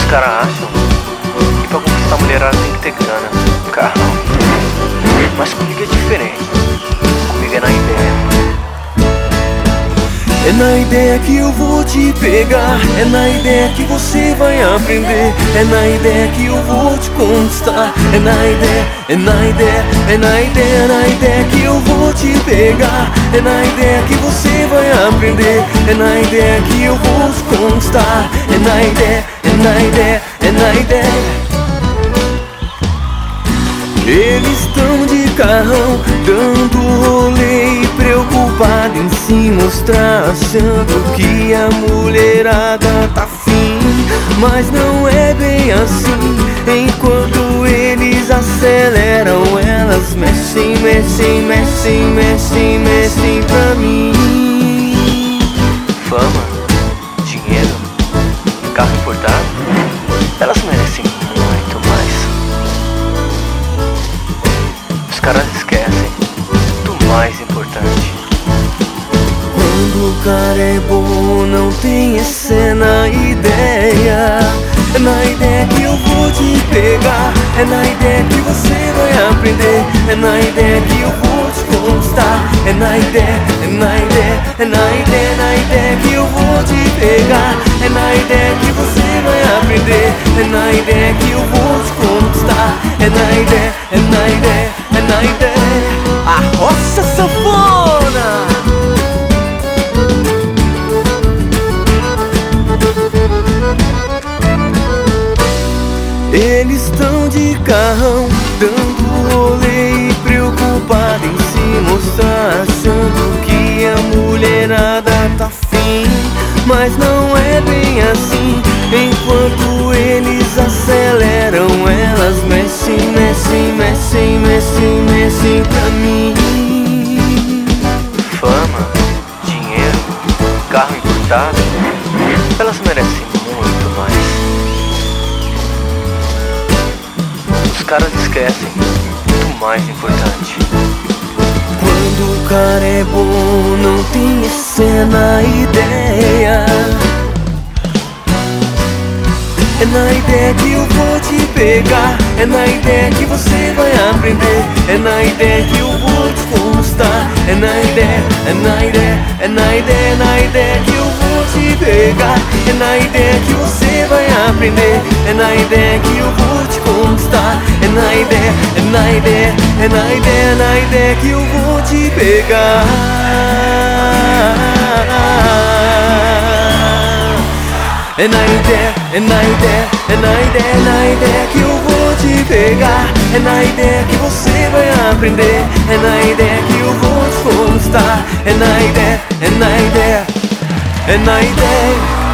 caras acham que pra conquistar a mulherada tem que ter grana, carro. Mas comigo é diferente. Comigo é na ideia. É na ideia que eu vou te pegar, é na ideia que você vai aprender, é na ideia que eu vou te conquistar, é na ideia, é na ideia, é na ideia, é na ideia que eu vou te pegar, é na ideia que você vai aprender, é na ideia que eu vou te conquistar, é na ideia, é na ideia, é na ideia. Eles estão de carrão, dando rolê e preocupado em se mostrar, achando que a mulherada tá afim, mas não é bem assim. Enquanto eles aceleram, elas mexem, mexem, mexem, mexem, mexem pra mim. Fama, dinheiro, carro importado, elas merecem muito mais. Os caras esquecem do mais importante. Quando o cara é bom, não tem essa na ideia. É na ideia que eu vou te pegar, é na ideia que você vai aprender, é na ideia que eu vou te conquistar, é na ideia, é na ideia, é na ideia, na ideia que eu vou te pegar, é na ideia que você vai aprender, é na ideia que eu vou te conquistar, é na ideia, é na ideia, é na ideia. A roça sanfona. Eles estão de carrão, dando rolê e preocupado em se mostrar, achando que a mulherada tá afim, mas não é bem assim. Enquanto eles aceleram, elas mexem, mexem, mexem, mexem, mexem pra mim. Fama, dinheiro, carro importado, elas merecem muito mais. Os caras esquecem do mais importante. Quando o cara é bom, não tem essa na ideia. É na ideia que eu vou te pegar, é na ideia que você vai aprender, é na ideia que eu vou te conquistar, é na ideia, é na ideia, é na ideia, é na ideia que eu vou te pegar, é na ideia que você vai aprender, é na ideia que eu vou te conquistar, é na ideia, é na ideia, é na ideia, é na ideia que eu vou te pegar. É na ideia, é na ideia, é na ideia, é na ideia que eu vou te pegar, é na ideia que você vai aprender, é na ideia que eu vou te conquistar, é na ideia, é na ideia, é na ideia.